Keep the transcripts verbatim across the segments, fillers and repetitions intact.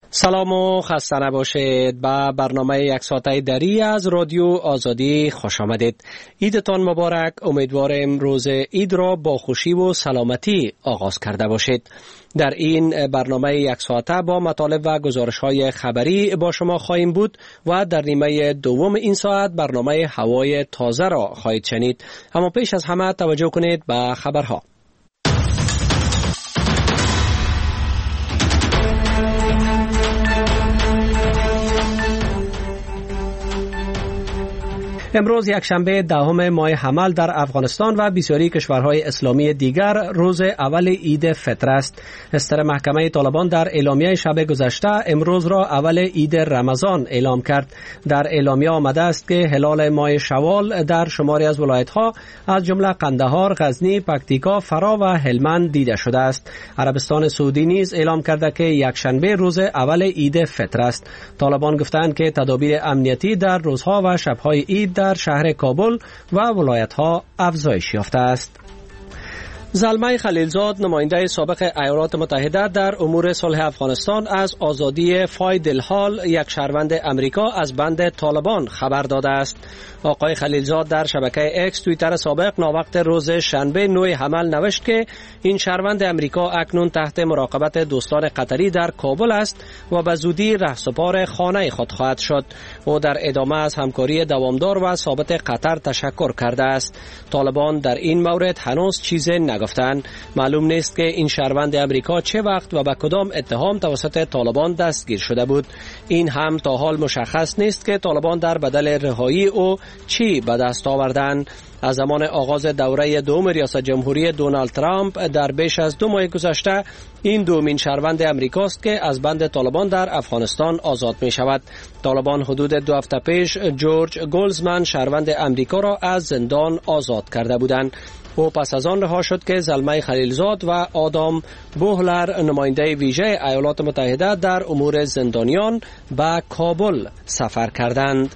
سلام و خسته نباشید. به برنامه یک ساعته دری از رادیو آزادی خوش آمدید. عیدتان مبارک. امیدوارم روز عید را با خوشی و سلامتی آغاز کرده باشید. در این برنامه یک ساعته با مطالب و گزارش‌های خبری با شما خواهیم بود و در نیمه دوم این ساعت برنامه هوای تازه را خواهید شنید. اما پیش از همه توجه کنید به خبرها. امروز یک شنبه دهم ماه حمل در افغانستان و بسیاری کشورهای اسلامی دیگر روز اول عید فطر است. استر محکمه طالبان در اعلامیه شب گذشته امروز را اول عید رمضان اعلام کرد. در اعلامیه آمده است که هلال ماه شوال در شماری از ولایت‌ها از جمله قندهار، غزنی، پکتیکا، فرا و هلمند دیده شده است. عربستان سعودی نیز اعلام کرده که یک شنبه روز اول عید فطر است. طالبان گفتند که تدابیر امنیتی در روزها و شب‌های عید در شهر کابل و ولایت‌ها افزایش یافته است. زلمه خلیلزاد نماینده سابق ایالات متحده در امور صلح افغانستان از آزادی فاید الحال یک شهروند امریکا از بند طالبان خبر داده است. آقای خلیلزاد در شبکه اکس توییتر سابق ناوقت روز شنبه نوی حمل نوشت که این شهروند امریکا اکنون تحت مراقبت دوستان قطری در کابل است و به زودی رهسپار خانه خود خواهد شد. او در ادامه از همکاری دوامدار و ثابت قطر تشکر کرده است. طالبان در این مورد هنوز چیزی نگفتند. معلوم نیست که این شهروند امریکا چه وقت و به کدام اتهام توسط طالبان دستگیر شده بود. این هم تا حال مشخص نیست که طالبان در بدل رهایی او چی به دست آوردند. از زمان آغاز دوره دوم ریاست جمهوری دونالد ترامپ در بیش از دو ماه گذشته این دومین شهروند امریکاست که از بند طالبان در افغانستان آزاد می شود. طالبان حدود دو هفته پیش جورج گولزمن شهروند امریکا را از زندان آزاد کرده بودند. او پس از آن رها شد که زلمه خلیلزاد و آدام بوهلر نماینده ویژه ایالات متحده در امور زندانیان به کابل سفر کردند.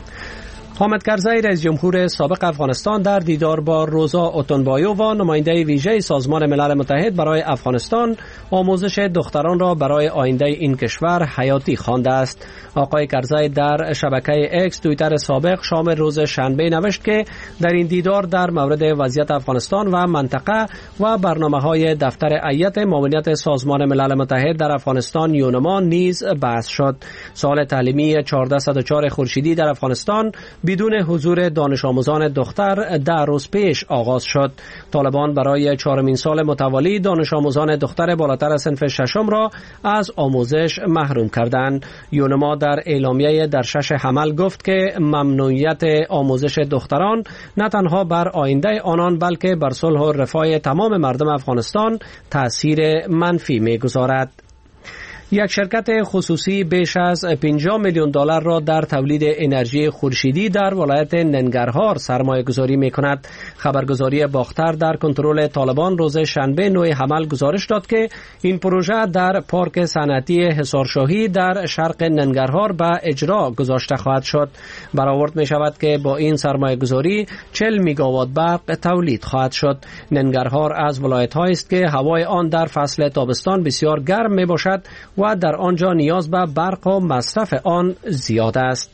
حامد کرزی رئیس جمهور سابق افغانستان در دیدار با روزا اوتونبایو و نماینده ویژه سازمان ملل متحد برای افغانستان آموزش دختران را برای آینده این کشور حیاتی خوانده است. آقای کرزی در شبکه اکس توییتر سابق شام روز شنبه نوشت که در این دیدار در مورد وضعیت افغانستان و منطقه و برنامه‌های دفتر هیئت معاونت سازمان ملل متحد در افغانستان یونما نیز بحث شد. سال تعلیمی چهارصد و چهار خورشیدی در افغانستان بدون حضور دانش آموزان دختر در روز پیش آغاز شد. طالبان برای چهارمین سال متوالی دانش آموزان دختر بالاتر از صنف ششم را از آموزش محروم کردند. یونما در اعلامیه در شش حمل گفت که ممنوعیت آموزش دختران نه تنها بر آینده آنان بلکه بر صلح و رفاه تمام مردم افغانستان تأثیر منفی می‌گذارد. یک شرکت خصوصی بیش از پنجاه میلیون دلار را در تولید انرژی خورشیدی در ولایت ننگرهار سرمایه گذاری می کند. خبرگزاری باختر در کنترل طالبان روز شنبه نوی حمل گزارش داد که این پروژه در پارک صنعتی حصارشاهی در شرق ننگرهار به اجرا گذاشته خواهد شد. برآورد می شود که با این سرمایه گذاری چهل میگاوات برق تولید خواهد شد. ننگرهار از ولایت هایی است که هوای آن در فصل تابستان بسیار گرم می باشد و در آنجا نیاز به برق و مصرف آن زیاد است.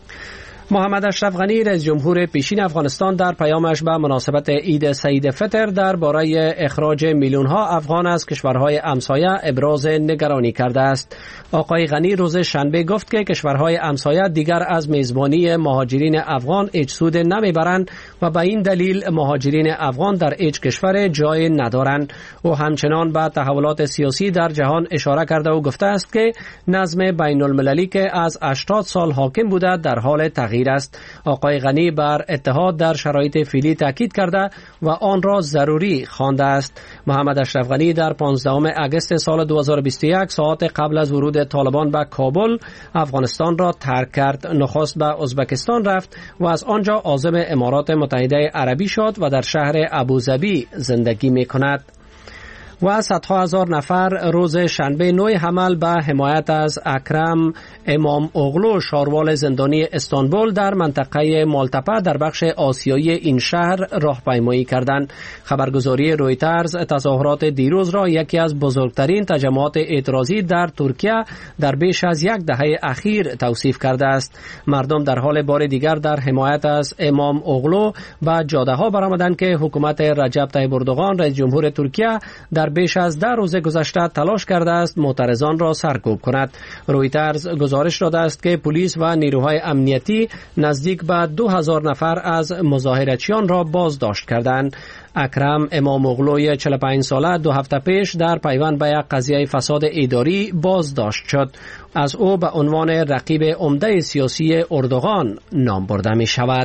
محمد اشرف غنی رئیس جمهور پیشین افغانستان در پیامش به مناسبت عید سعید فطر درباره اخراج میلیون ها افغان از کشورهای همسایه ابراز نگرانی کرده است. آقای غنی روز شنبه گفت که کشورهای همسایه دیگر از میزبانی مهاجرین افغان هیچ سود نمیبرند و به این دلیل مهاجرین افغان در هیچ کشور جای ندارند. او همچنان به تحولات سیاسی در جهان اشاره کرده و گفته است که نظم بین المللی که از هشتاد سال حاکم بوده در حال تغییر است. آقای غنی بر اتحاد در شرایط فعلی تاکید کرده و آن را ضروری خوانده است. محمد اشرف غنی در پانزدهم اگست سال دو هزار و بیست و یک ساعت قبل از ورود طالبان به کابل افغانستان را ترک کرد. نخست به ازبکستان رفت و از آنجا عازم امارات متحده عربی شد و در شهر ابوظبی زندگی می کند. و صدها هزار نفر روز شنبه نوع حمل به حمایت از اکرم امام اغلو شاروال زندانی استانبول در منطقه مالتپه در بخش آسیایی این شهر راهپیمایی کردند. خبرگزاری رویترز تظاهرات دیروز را یکی از بزرگترین تجمعات اعتراضی در ترکیه در بیش از یک دهه اخیر توصیف کرده است. مردم در حال بار دیگر در حمایت از امام اغلو به جاده ها برآمدند که حکومت رجب طیب اردوغان رئیس جمهور ترکیه در بیش از ده روز گذشته تلاش کرده است معترضان را سرکوب کند. رویترز گزارش داده است که پلیس و نیروهای امنیتی نزدیک به دو هزار نفر از مظاهرچیان را بازداشت کردند. اکرم امام اغلوی چهل و پنج ساله دو هفته پیش در پیوند به یک قضیه فساد اداری بازداشت شد. از او به عنوان رقیب عمده سیاسی اردوغان نام برده می شود.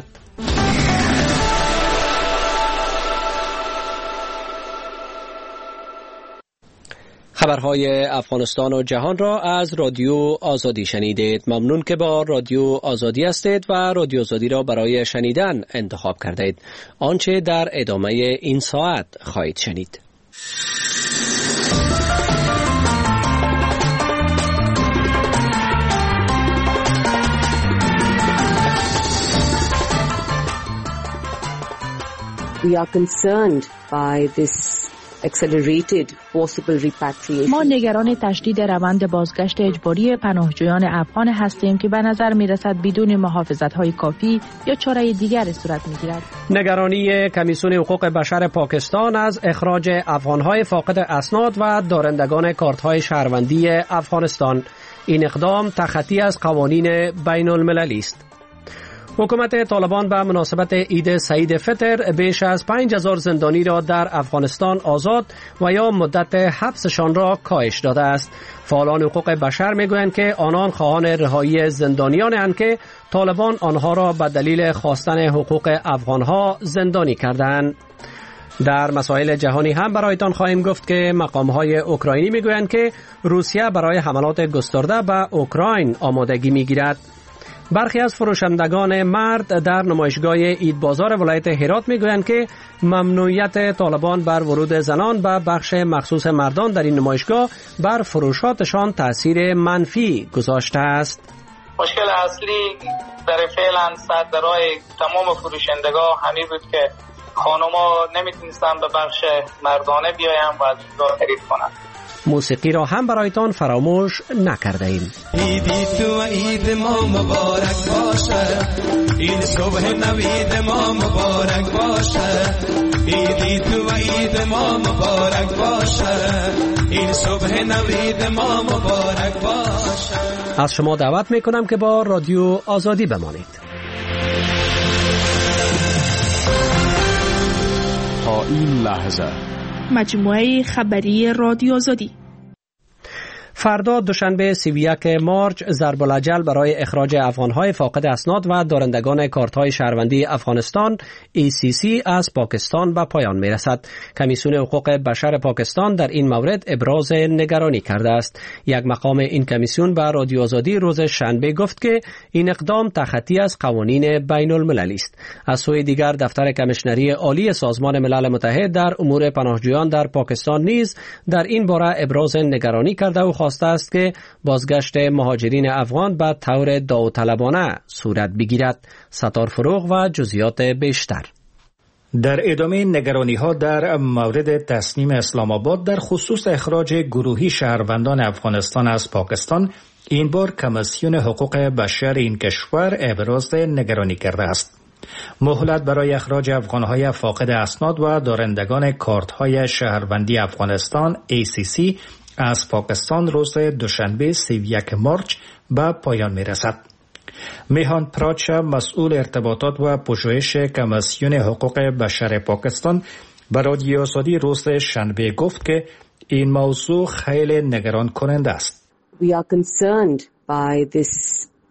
خبرهای افغانستان و جهان را از رادیو آزادی شنیدید. ممنون که با رادیو آزادی هستید و رادیو آزادی را برای شنیدن انتخاب کردید. آنچه در ادامه این ساعت خواهید شنید. We are concerned by this accelerated forcible repatriation. ما نگران تشدید روند بازگشت اجباری پناهجویان افغان هستیم که به نظر می رسد بدون محافظت‌های کافی یا چاره دیگری صورت می گیرد. نگرانی کمیسیون حقوق بشر پاکستان از اخراج افغان‌های فاقد اسناد و دارندگان کارت‌های شهروندی افغانستان. این اقدام تخطی از قوانین بین المللی است. حکومت طالبان به مناسبت عید سعید فطر بیش از پنج هزار زندانی را در افغانستان آزاد و یا مدت حبسشان را کاهش داده است. فعالان حقوق بشر میگویند که آنان خواهان رهایی زندانیانند که طالبان آنها را به دلیل خواستن حقوق افغانها زندانی کردند. در مسائل جهانی هم برایتان خواهیم گفت که مقام‌های اوکراینی میگویند که روسیه برای حملات گسترده به اوکراین آمادگی میگیرد. برخی از فروشندگان مرد در نمایشگاه عید بازار ولایت هرات میگویند که ممنوعیت طالبان بر ورود زنان به بخش مخصوص مردان در این نمایشگاه بر فروشاتشان تاثیر منفی گذاشته است. مشکل اصلی در فعلا صدرای تمام فروشندگان همین بود که خانوما نمیتونستن به بخش مردانه بیاین و از اونجا خرید کنن. موسیقی را هم برایتان فراموش نکرده ایم. عیدی تو عید ما مبارک باشه، عید صبح نوید ما مبارک باشه، عیدی تو عید ما مبارک باشه، عید صبح نوید ما مبارک باشه. از شما دعوت میکنم که با رادیو آزادی بمانید. تا این لحظه مجموعه خبری رادیو آزادی. فردا دوشنبه سی و یک مارچ ضرب الاجل برای اخراج افغانهای فاقد اسناد و دارندگان کارت‌های شهروندی افغانستان ای سی سی از پاکستان به پایان می‌رسد. کمیسیون حقوق بشر پاکستان در این مورد ابراز نگرانی کرده است. یک مقام این کمیسیون به رادیو آزادی روز شنبه گفت که این اقدام تخطی از قوانین بین المللی است. از سوی دیگر دفتر کمیشنری عالی سازمان ملل متحد در امور پناهجویان در پاکستان نیز در این باره ابراز نگرانی کرده و خواسته است که بازگشت مهاجرین افغان به طور داوطلبانه صورت بگیرد. ستار فروغ و جزئیات بیشتر. در ادامه نگرانی‌ها در مورد تصمیم اسلام آباد در خصوص اخراج گروهی شهروندان افغانستان از پاکستان، این بار کمیسیون حقوق بشر این کشور ابراز نگرانی کرده است. مهلت برای اخراج افغان‌های فاقد اسناد و دارندگان کارت‌های شهروندی افغانستان ای سی سی از پاکستان روز دوشنبه سی و یک مارچ به پایان می‌رسد. میهان پراچا مسئول ارتباطات و پژوهش کمیسیون حقوق بشر پاکستان به رادیو آزادی روز شنبه گفت که این موضوع خیلی نگران کننده است. We are concerned by this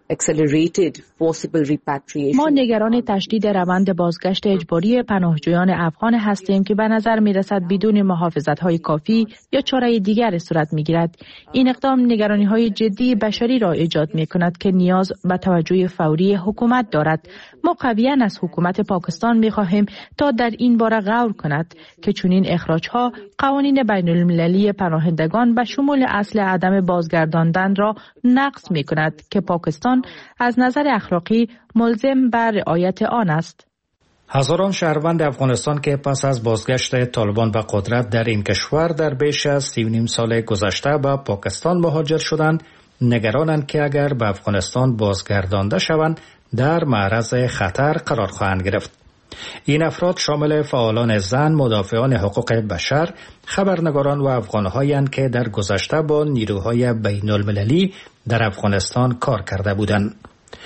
accelerated forcible repatriation. ما نگران تشدید روند بازگشت اجباری پناهجویان افغان هستیم که به نظر می رسد بدون محافظت‌های کافی یا چاره دیگر صورت می گیرد. این اقدام نگرانی‌های جدی بشری را ایجاد می کند که نیاز به توجه فوری حکومت دارد. ما قویاً از حکومت پاکستان می خواهیم تا در این باره غور کند که چنین اخراج‌ها قوانین بین المللی پناهندگان به شمول اصل عدم بازگرداندن را نقض می کند که پاکستان از نظر اخلاقی ملزم بر رعایت آن است. هزاران شهروند افغانستان که پس از بازگشت طالبان به قدرت در این کشور در بیش از سی و نیم سال گذشته به پاکستان مهاجر شدند، نگرانند که اگر به افغانستان بازگردانده شوند در معرض خطر قرار خواهند گرفت. این افراد شامل فعالان زن، مدافعان حقوق بشر، خبرنگاران و افغان‌هایند که در گذشته با نیروهای بین المللی در افغانستان کار کرده بودند.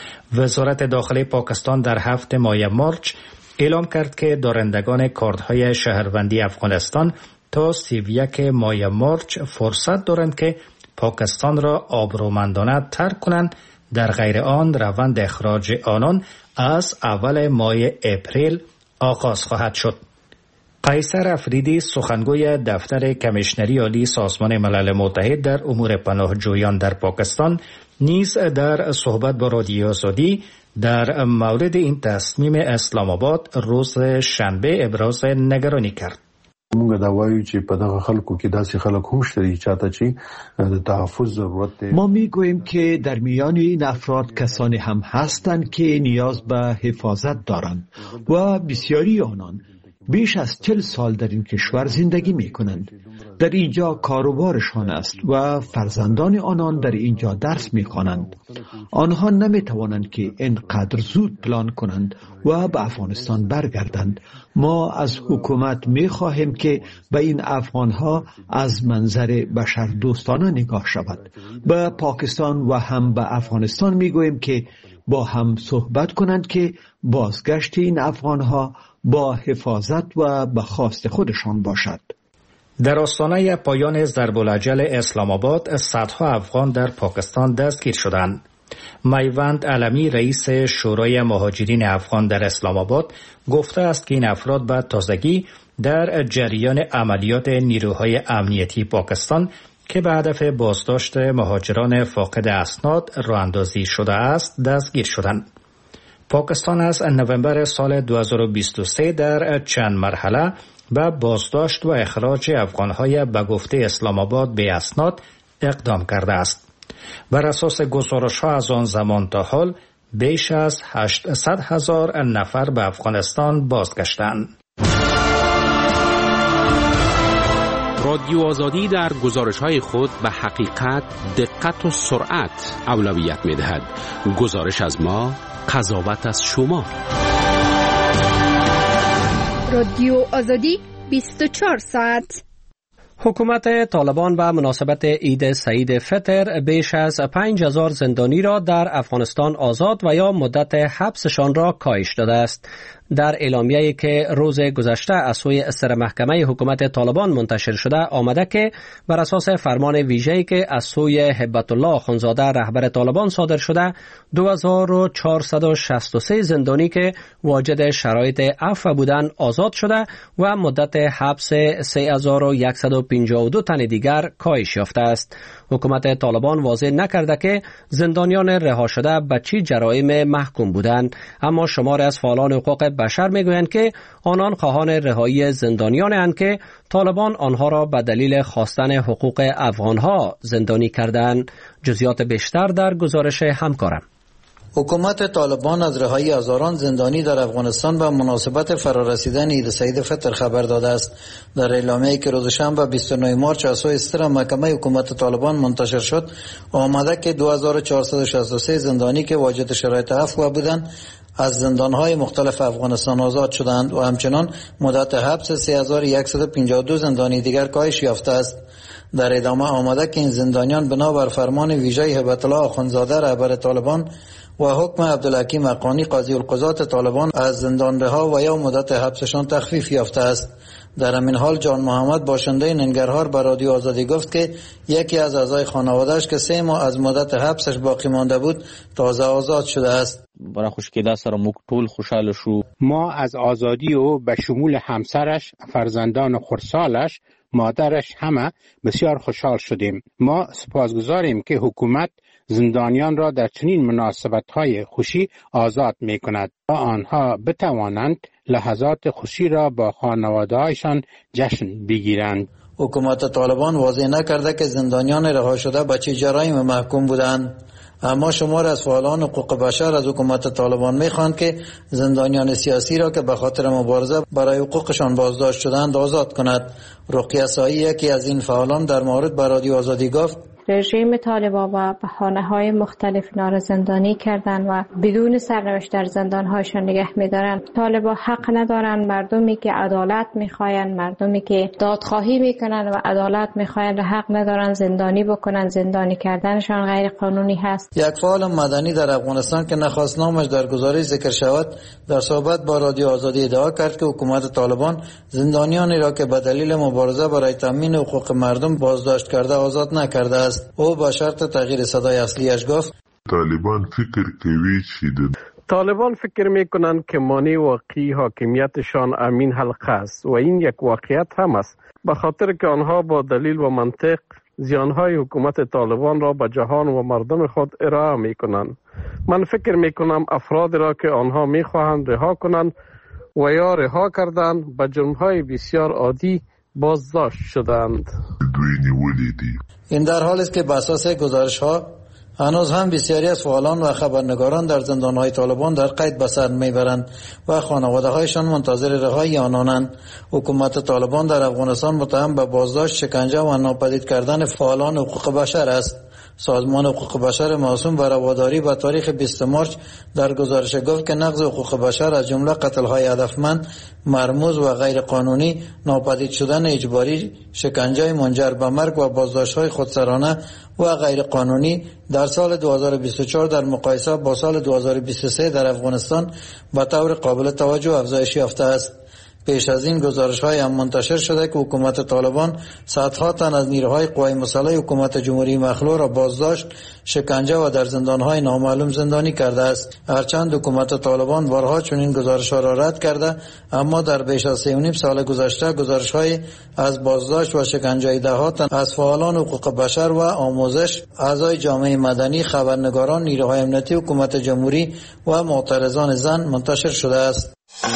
وزارت داخلی پاکستان در هفت ماه مارچ اعلام کرد که دارندگان کارت‌های شهروندی افغانستان تا سی و یک ماه مارچ فرصت دارند که پاکستان را آبرومندانه ترک کنند، در غیر آن روند اخراج آنان از اول ماه اپریل آغاز خواهد شد. قیصر افریدی، سخنگوی دفتر کمیشنری عالی سازمان ملل متحد در امور پناهجویان در پاکستان، نیز در صحبت با رادیو آزادی در مورد این تصمیم اسلام آباد روز شنبه ابراز نگرانی کرد. موږ دا وایو چې په دغه خلکو کې داسې خلک هم شته چې چاته چې د تحفظ ضرورت دی. ما میگوییم که در میان این افراد کسانی هم هستند که نیاز به حفاظت دارند و بسیاری آنان بیش از چل سال در این کشور زندگی می کنند. در اینجا کاروبارشان است و فرزندان آنان در اینجا درس می خوانند. آنها نمی توانند که اینقدر زود پلان کنند و به افغانستان برگردند. ما از حکومت می خواهیم که به این افغانها از منظر بشر دوستانه نگاه شود. به پاکستان و هم به افغانستان می گوییم که با هم صحبت کنند که بازگشت این افغانها با حفاظت و به خواست خودشان باشد. در آستانه پایان ضرب الاجل اسلام آباد، صدها افغان در پاکستان دستگیر شدند. میوند علمی، رئیس شورای مهاجرین افغان در اسلام آباد، گفته است که این افراد به تازگی در جریان عملیات نیروهای امنیتی پاکستان که به هدف بازداشت مهاجران فاقد اسناد راه اندازی شده است دستگیر شدند. پاکستان از نوامبر سال دو هزار و بیست و سه در چند مرحله به بازداشت و اخراج افغانهای به گفته اسلام آباد به اسناد اقدام کرده است. بر اساس گزارش‌ها از آن زمان تا حال بیش از هشتصد هزار نفر به افغانستان بازگشتند. رادیو آزادی در گزارش‌های خود به حقیقت، دقت و سرعت اولویت می‌دهد. گزارش از ما، قضاوت از شما. رادیو آزادی بیست و چهار ساعت. حکومت طالبان به مناسبت عید سعید فطر بیش از پنج هزار زندانی را در افغانستان آزاد و یا مدت حبسشان را کاهش داده است. در اعلامیه‌ای که روز گذشته از سوی سر محکمه حکومت طالبان منتشر شده آمده که بر اساس فرمان ویژه‌ای که از سوی هبت الله اخوندزاده رهبر طالبان صادر شده، دو هزار و چهارصد و شصت و سه زندانی که واجد شرایط عفو بودند آزاد شده و مدت حبس سه هزار و صد و پنجاه و دو تن دیگر کاهش یافته است. حکومت طالبان واضح نکرده که زندانیان رها شده به چه جرایم محکوم بودند، اما شماری از فعالان حقوق بشر میگویند که آنان خواهان رهایی زندانیان اند که طالبان آنها را به دلیل خواستن حقوق افغانها زندانی کردند. جزئیات بیشتر در گزارش همکارم. حکومت طالبان از رهایی هزاران زندانی در افغانستان به مناسبت فرارسیدن عید سعید فطر خبر داده است. در اعلامیه‌ای که روز شنبه بیست و نه مارچ از سوی سر محکمه حکومت طالبان منتشر شد آمده که دو هزار و چهارصد و شصت و سه زندانی که واجد شرایط عفو بودند از زندانهای مختلف افغانستان آزاد شدند و همچنان مدت حبس سه هزار و صد و پنجاه و دو زندانی دیگر کاهش یافته است. در ادامه آمده که این زندانیان بنابر فرمان ویژه هبت الله آخوندزاده رهبر طالبان و حکم عبدالحکیم حقانی قاضی القضات طالبان از زندان رها و یا مدت حبسشان تخفیف یافته است. در همین حال جان محمد باشنده ننگرهار به رادیو آزادی گفت که یکی از اعضای خانواده‌اش که سه ماه از مدت حبسش باقی مانده بود تازه آزاد شده است. برای خوشکیده سره موږ ټول خوشاله شو. ما از آزادی او به شمول همسرش، فرزندان خردسالش، مادرش همه بسیار خوشحال شدیم. ما سپاسگزاریم که حکومت زندانیان را در چنین مناسبت‌های خوشی آزاد می‌کند تا آنها بتوانند لحظات خوشی را با خانواده‌هایشان جشن بگیرند. حکومت طالبان واضح نکرده که زندانیان رها شده به چه جرایم محکوم بودند، اما شمار از فعالان حقوق بشر از حکومت طالبان می‌خواهند که زندانیان سیاسی را که به خاطر مبارزه برای حقوقشان بازداشت شدند آزاد کند. رقیه سایی یکی از این فعالان در مورد به رادیو آزادی گفت رژیم طالبان و بهانه‌های مختلف اینا را زندانی کردن و بدون سرنوشت در زندان‌هایشان نگه می‌دارن. طالبان حق ندارن مردمی که عدالت می‌خواین، مردمی که دادخواهی می‌کنن و عدالت می‌خواین حق ندارن زندانی بکنن. زندانی کردنشان غیر قانونی هست. یک فعال مدنی در افغانستان که نخواست نامش در گزارش ذکر شود در صحبت با رادیو آزادی ادعا کرد که حکومت طالبان زندانیانی را که به دلیل مبارزه برای تامین حقوق مردم بازداشت کرده آزاد نکرده است. او با شرط تغییر صدای اصلیش گفت طالبان فکر کوي چې طالبان فکر میکنند که مانع واقعی حاکمیتشان امین حلقه است و این یک واقعیت هم است، به خاطر که آنها با دلیل و منطق زیانهای حکومت طالبان را به جهان و مردم خود ارائه میکنند. من فکر میکنم افراد را که آنها میخواهند رها کنند و یا رها کردند به جرمهای بسیار عادی بازداشت شدند. این در حالی است که بر اساس گزارش‌ها هنوز هم بسیاری از فعالان و خبرنگاران در زندان‌های طالبان در قید به سر میبرند و خانواده‌هایشان منتظر رهایی آنانند. حکومت طالبان در افغانستان متهم به بازداشت، شکنجه و ناپدید کردن فعالان حقوق بشر است. سازمان حقوق بشر معصوم و رواداری به تاریخ بیست مارس در گزارش گفت که نقض حقوق بشر از جمله قتل‌های هدفمند، مرموز و غیر قانونی، ناپدید شدن اجباری، شکنجه منجر به مرگ و بازداشت‌های خودسرانه و غیر قانونی در سال دو هزار و بیست و چهار در مقایسه با سال دو هزار و بیست و سه در افغانستان به طور قابل توجه افزایش یافته است. پیش از این گزارش‌های هم منتشر شده که حکومت طالبان صدها تن از نیروهای قوای مسلح حکومت جمهوری مخلوع را بازداشت، شکنجه و در زندان‌های نامعلوم زندانی کرده است. هرچند حکومت طالبان بارها چنین گزارش‌ها را رد کرده، اما در بیش از سه و نیم سال گذشته گزارش‌های از بازداشت و شکنجه ده‌ها تن از فعالان حقوق بشر و آموزش، اعضای جامعه مدنی، خبرنگاران، نیروهای امنیتی حکومت جمهوری و معترضان زن منتشر شده است.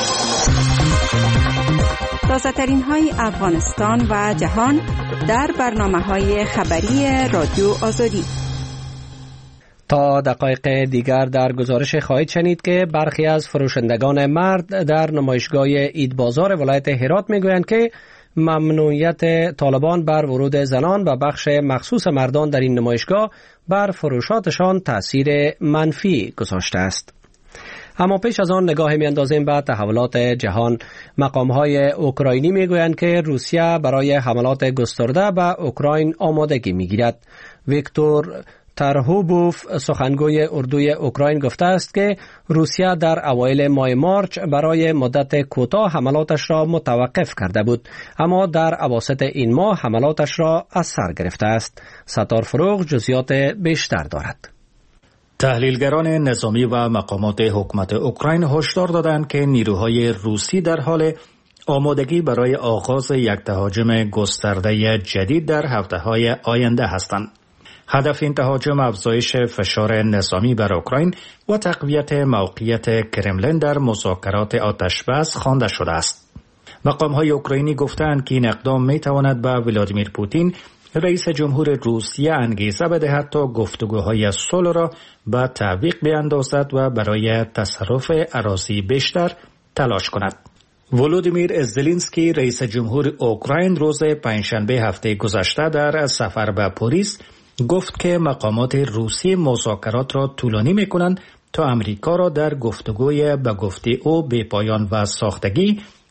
تازه‌ترین های افغانستان و جهان در برنامه‌های خبری رادیو آزادی. تا دقایق دیگر در گزارش خواهید شنید که برخی از فروشندگان مرد در نمایشگاه عید بازار ولایت هرات میگویند که ممنوعیت طالبان بر ورود زنان و بخش مخصوص مردان در این نمایشگاه بر فروشاتشان تأثیر منفی گذاشته است. اما پیش از آن نگاه می‌اندازیم به تحولات جهان. مقام‌های اوکراینی می‌گویند که روسیه برای حملات گسترده به اوکراین آمادگی می‌گیرد. ویکتور ترهوبوف سخنگوی اردوی اوکراین گفته است که روسیه در اوایل ماه مارچ برای مدت کوتاه حملاتش را متوقف کرده بود، اما در اواسط این ماه حملاتش را از سر گرفته است. ستار فروغ جزئیات بیشتر دارد. تحلیلگران نظامی و مقامات حکومت اوکراین هشدار دادند که نیروهای روسی در حال آمادگی برای آغاز یک تهاجم گسترده جدید در هفته‌های آینده هستند. هدف این تهاجم افزایش فشار نظامی بر اوکراین و تقویت موقعیت کرملین در مذاکرات آتشبس خوانده شده است. مقام‌های اوکراینی گفتند که این اقدام می‌تواند به ولادیمیر پوتین رئیس جمهور روسیه انگیزه بدهد تا گفتگوهای صلح را به تعویق بیاندازد و برای تصرف اراضی بیشتر تلاش کند. ولودیمیر زلنسکی رئیس جمهور اوکراین روز پنجشنبه هفته گذشته در سفر به پاریس گفت که مقامات روسی مذاکرات را طولانی می‌کنند تا امریکا را در گفتگوی به گفته او به پایان و ساختگی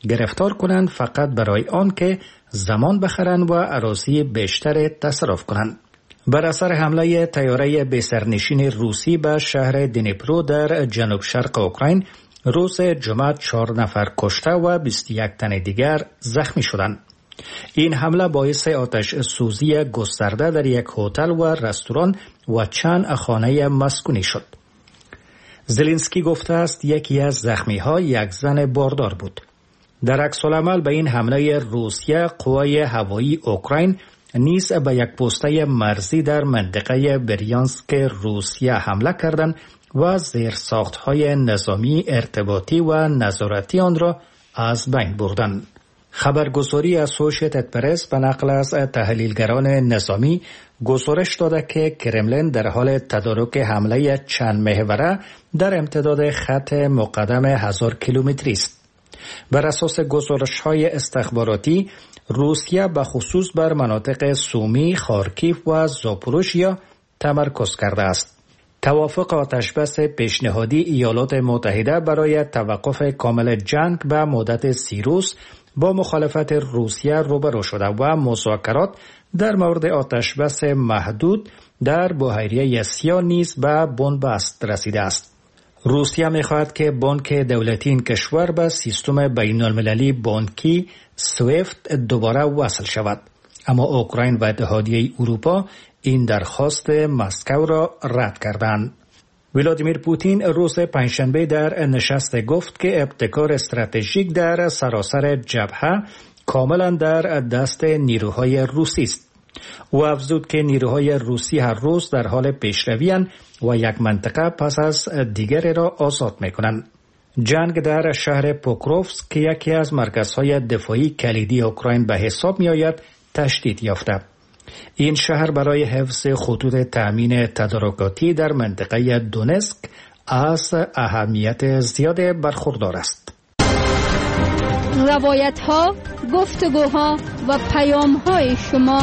گرفتار کنند فقط برای آن که زمان بخرند و عراضی بیشتر تصرف کنند. بر اثر حمله طیاره بی‌سرنشین روسی به شهر دنیپرو در جنوب شرق اوکراین روز جمعه چهار نفر کشته و بیست و یک تن دیگر زخمی شدند. این حمله باعث آتش سوزی گسترده در یک هتل و رستوران و چند خانه مسکونی شد. زلنسکی گفته است یکی از زخمی ها یک زن باردار بود. در عکس العمل به این حمله روسیه، قوای هوایی اوکراین نیز به یک پسته مرزی در منطقه بریانسک روسیه حمله کردند و زیرساخت‌های نظامی ارتباطی و نظارتی آن را از بین بردند. خبرگزاری اسوشییتد پرس به نقل از تحلیلگران نظامی گزارش داده که کرملین در حال تدارک حمله چند محوره در امتداد خط مقدم هزار کیلومتری است. بر اساس گزارش‌های استخباراتی، روسیه به خصوص بر مناطق سومی، خارکیف و زاپوروژیا تمرکز کرده است. توافق آتشبس پیشنهادی ایالات متحده برای توقف کامل جنگ به مدت سی روز با مخالفت روسیه روبرو شده و مذاکرات در مورد آتشبس محدود در بحیره سیاه نیز به بنبست رسیده است. روسیه می‌خواهد که بانک دولتی این کشور به سیستم بین‌المللی بانکی سویفت دوباره وصل شود، اما اوکراین و اتحادیه اروپا این درخواست مسکو را رد کردند. ولادیمیر پوتین روز پنجشنبه در نشست گفت که ابتکار استراتژیک در سراسر جبهه کاملا در دست نیروهای روسی است. او افزود که نیروهای روسی هر روز در حال پیشروی‌اند و یک منطقه پس از دیگری را آزاد می‌کنند. جنگ در شهر پوکروفسک که یکی از مرکزهای دفاعی کلیدی اوکراین به حساب می‌آید تشدید یافته. این شهر برای حفظ خطوط تأمین تدارکاتی در منطقه دونسک از اهمیت زیاد برخوردار است. روایت‌ها، گفتگوها و پیام‌های شما.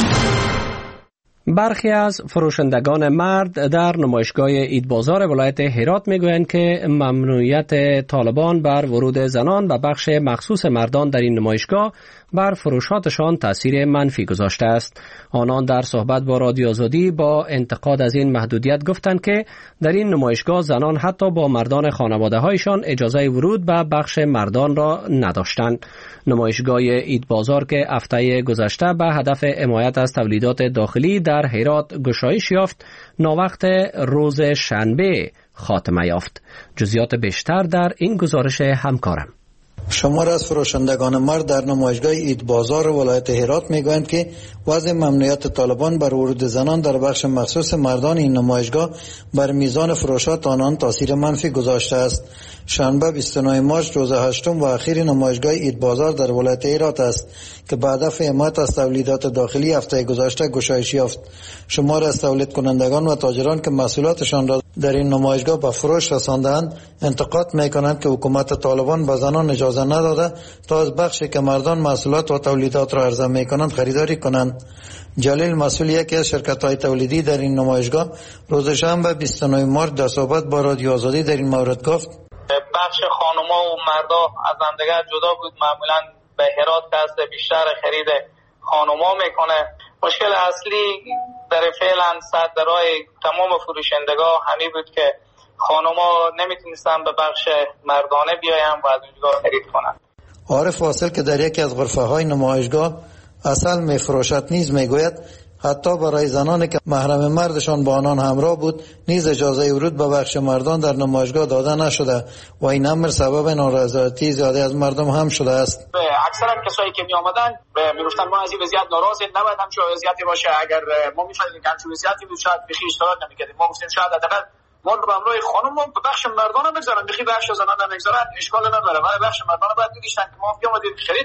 برخی از فروشندگان مرد در نمایشگاه عید بازار ولایت هرات میگویند که ممنوعیت طالبان بر ورود زنان به بخش مخصوص مردان در این نمایشگاه بر فروشاتشان تاثیر منفی گذاشته است. آنان در صحبت با رادیو آزادی با انتقاد از این محدودیت گفتند که در این نمایشگاه زنان حتی با مردان خانواده هایشان اجازه ورود به بخش مردان را نداشتند. نمایشگاه عید بازار که هفته گذشته به هدف حمایت از تولیدات داخلی در هرات گشایش یافت، ناوقت روز شنبه خاتمه یافت. جزئیات بیشتر در این گزارش همکارم. شمار از فروشندگان مرد در نمایشگاه عید بازار ولایت هرات میگویند که وضع ممنوعیت طالبان بر ورود زنان در بخش مخصوص مردان این نمایشگاه بر میزان فروشات آنان تاثیر منفی گذاشته است. شنبه بیست و نه مارس روز هشتم و اخیر نمایشگاه عید بازار در ولایت هرات است که به هدف حمایت از تولیدات داخلی هفته گذشته گشایش یافت. شمار از تولید کنندگان و تاجران که محصولاتشان را در این نمایشگاه به فروش رساندند انتقاد میکنند که حکومت طالبان به زنان اجازه نداده تا از بخشی که مردان محصولات و تولیدات را عرضه میکنند خریداری کنند. جلیل مسئول یکی از شرکت‌های تولیدی در این نمایشگاه روز شنبه بیست و نه مارس در صحبت با رادیو آزادی در این مورد گفت: بخش خانوما و مردا از همدیگر جدا بود. معمولا به هرات دست بیشتر خرید خانوما میکنه. مشکل اصلی در فعلا صدرای تمام فروشندگاه همین بود که خانوما نمیتونستن به بخش مردانه بیاین و از اونجا خرید کنن. عارف واصل که در یکی از غرفه های نمایشگاه اصل میفروشد نیز میگوید حتی برای زنانی که محرم مردشان با آنان همراه بود نیز اجازه ورود به بخش مردان در نمایشگاه داده نشده و این امر سبب نارضایتی زیاده از مردم هم شده است. اکثرا کسایی که می آمدن میگفتن ما از این وضعیت ناراضیم، نباید همچون وضعیتی باشه. اگر ما میفهمیدیم که همچون وضعیتی بود شاید بخی اشتراک نمیکردیم. ما گفتیم شاید حداقل ما رو به همراه خانم به بخش مردان بگذارن، بخی بخش زنان نمیگذارن اشکال نداره، ولی بخش مردان باید بگیشتن که ما بیامدیم خرید کنیم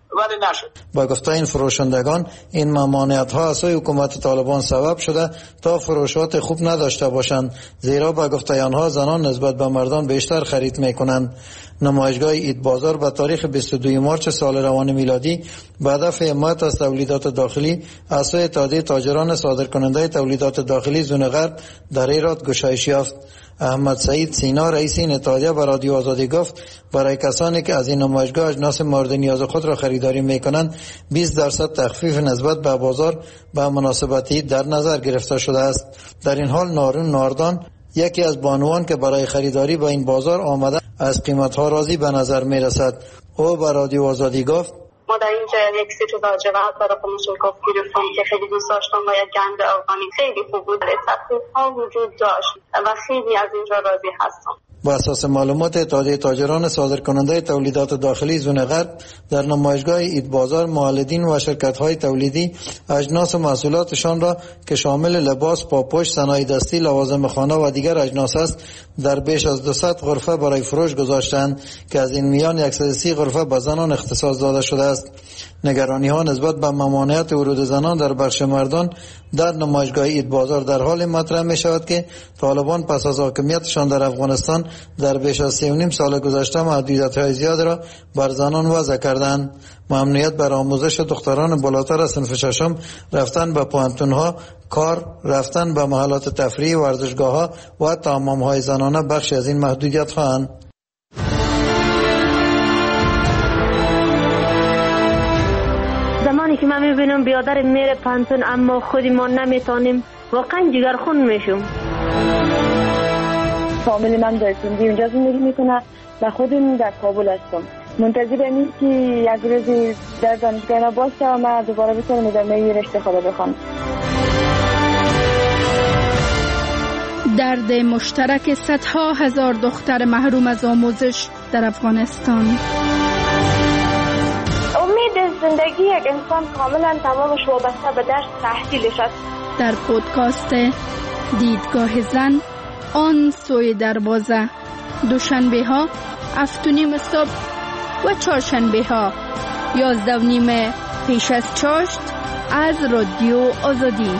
ولی نشد. با گفته این فروشندگان این ممانعت ها از سوی حکومت طالبان سبب شده تا فروشات خوب نداشته باشند، زیرا با گفته آنها زنان نسبت به مردان بیشتر خرید میکنند. نمایشگاه عید بازار به تاریخ بیست و دوم مارس سال روان میلادی به هدف حمایت از تولیدات داخلی از سوی اتحادیه تاجران صادرکننده تولیدات داخلی زون غرب در ایراد گشایش یافت. احمد سعید سینا رئیس این اتحادیه به رادیو آزادی گفت برای کسانی که از این نمایشگاه اجناس مورد نیاز خود را خریداری میکنند بیست درصد تخفیف نسبت به بازار به مناسبتی در نظر گرفته شده است. در این حال نارون ناردان یکی از بانوان که برای خریداری به این بازار آمده از قیمتها راضی به نظر می رسد. او به رادیو آزادی گفت ما در اینجا یک سیت لاجورد برای مشکوک گرفتم که خیلی دوست داشتم و یک گند ارگانیک خیلی خوب بود. تخفیف ها وجود داشت و خیلی از اینجا راضی هستم. با اساس معلومات اتحادیه تاجران صادرکننده تولیدات داخلی زون غرب در نمایشگاه عید بازار مولدین و شرکت‌های تولیدی اجناس و محصولاتشان را که شامل لباس، پاپوش، صنایع دستی، لوازم خانه و دیگر اجناس است در بیش از دویست غرفه برای فروش گذاشتند که از این میان صد و سی غرفه به زنان اختصاص داده شده است. نگرانی ها نسبت به ممانعت ورود زنان در بخش مردان در نمایشگاه عید بازار در حال مطرح می شود که طالبان پس از حاکمیتشان در افغانستان در بیش از سه و نیم سال گذشته محدودیت‌های زیاد را بر زنان وضع کردند. ممنوعیت بر آموزش دختران بالاتر از صنف ششم، رفتن به پوهنتون‌ها، کار، رفتن به محلات تفریح، ورزشگاه‌ها و حتی حمام‌های زنانه بخشی از این محدودیت‌ها اند. زمانی که من میبینم بیادر میره پانتون اما خودی ما نمیتونیم واقعا جگرخون میشم. فامیلی من در سندی اونجا زندگی میکنه و خودم در کابل هستم. منتظر این که یک روزی در دانشگاه باشه و من دوباره بتونم ادامه رشته خود بخونم. درد مشترک صدها هزار دختر محروم از آموزش در افغانستان. امید زندگی یک انسان کاملا تمامش وابسته به درس تحصیلش است. در پودکاست دیدگاه زن آن سوی دروازه، دوشنبه ها هفت و نیم صبح و چهارشنبه ها یازده و نیم پیش از چاشت از رادیو آزادی.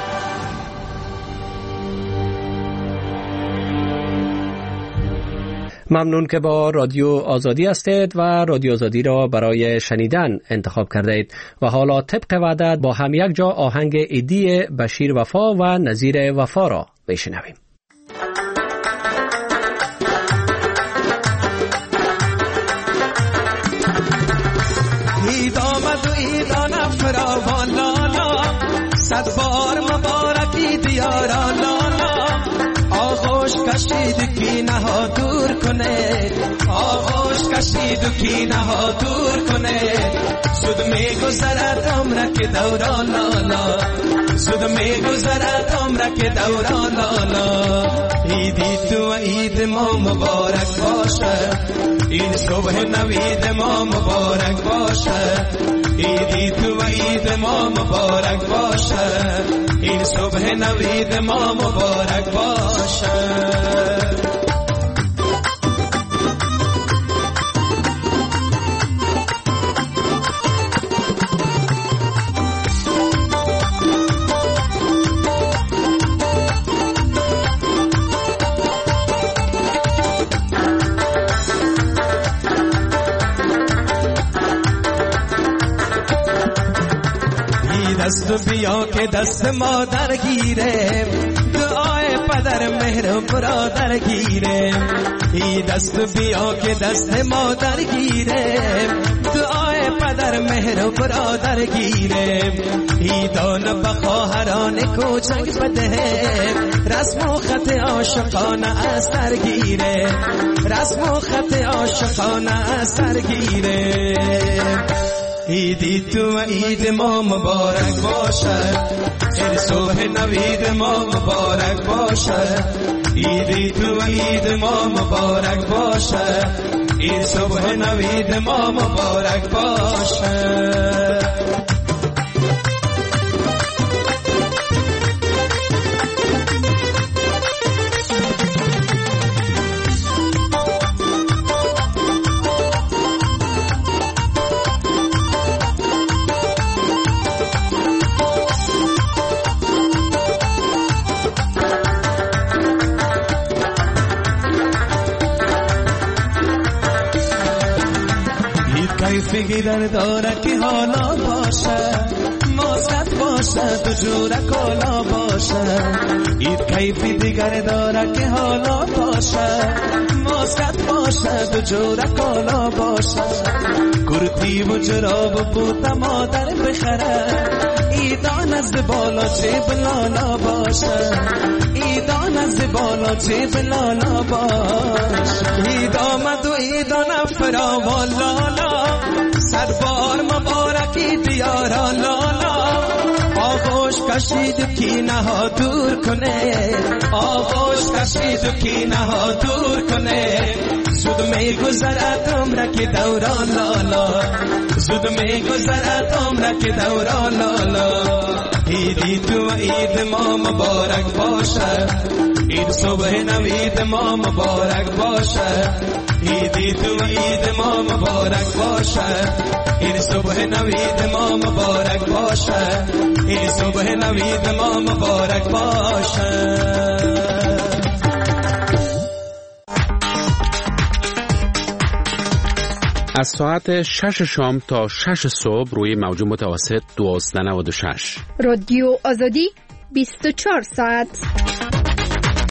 ممنون که با رادیو آزادی هستید و رادیو آزادی را برای شنیدن انتخاب کردید و حالا طبق وعده با هم یک جا آهنگ ایدی بشیر وفا و نظیر وفا را بشنویم. اید آمد و ایدان فراوان لالا، صد بار مبارک اید یارا لالا. آغوش کشید کینه ها دور کنه، آغوش کشید کینه ها دور کنه. زود می گذرد عمره که دوران لالا، زود می گذرد عمره که دوران لالا. ایدی تو و عید ما مبارک باشه، این صبح نوید ما مبارک باشه. ایدی تو و عید ما مبارک باشه، این صبح نوید ما مبارک باشه. دست بیا که دست مادر گیره، دعای پدر مهر و برادر گیره. ای دست بیا که دست مادر گیره، دعای پدر مهر و برادر گیره. ای دان بخواهران کوچک بده، رسم و خط عاشقانه از سر گیره، رسم و خط عاشقانه از سر گیره. ایدی تو و عید ما مبارک باشه، این صبح نوید ما مبارک باشه. ایدی تو و عید ما مبارک باشه، این صبح نوید ما مبارک باشه. کیفی در داره که حالا باشه ماسکت باشه تو جوره کالا باشه اید کیفی دیگر داره که حالا باشه ماسکت باشه تو جوره کالا باشه کرتی و جراب بوتا مادر بخره ایدان از بالا جیب لالا باشه ایدان از بالا جیب لالا باشه اید آمد و ایدان فراوان لالا سربار مبارکی دیارا لالا آغوش کشید کینه ها دور کنه آغوش کشید کینه ها دور کنه زود می گذرد عمره که دوران لالا زود می گذرد عمره که دوران لالا ایدی تو عید ما مبارک باشه عید صبح نوید ما مبارک باشه ایدی تو عید ما مبارک باشه عید صبح نوید ما مبارک باشه عید صبح نوید ما مبارک باشه. از ساعت شش شام تا شش صبح روی موج متوسط دوازده نود و شش رادیو آزادی بیست و چهار ساعت.